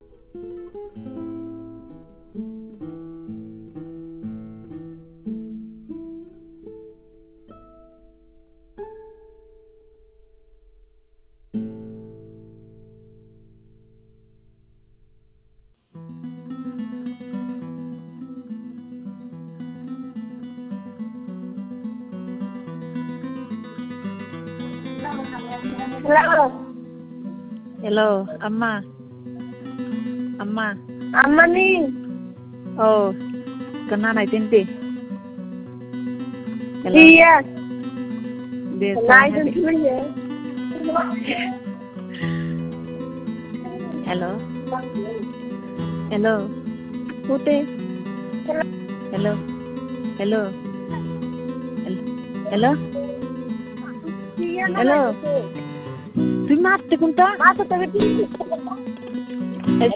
Hello. Hello, Amma. Amma. Amma ni. Oh, kena naik tinti. Hello. Iya. Biasa. Naik tinti ya. Hello. Hello. Putih. Hello. Hello. Hello. Hello. তুমি মারতে কোনটা?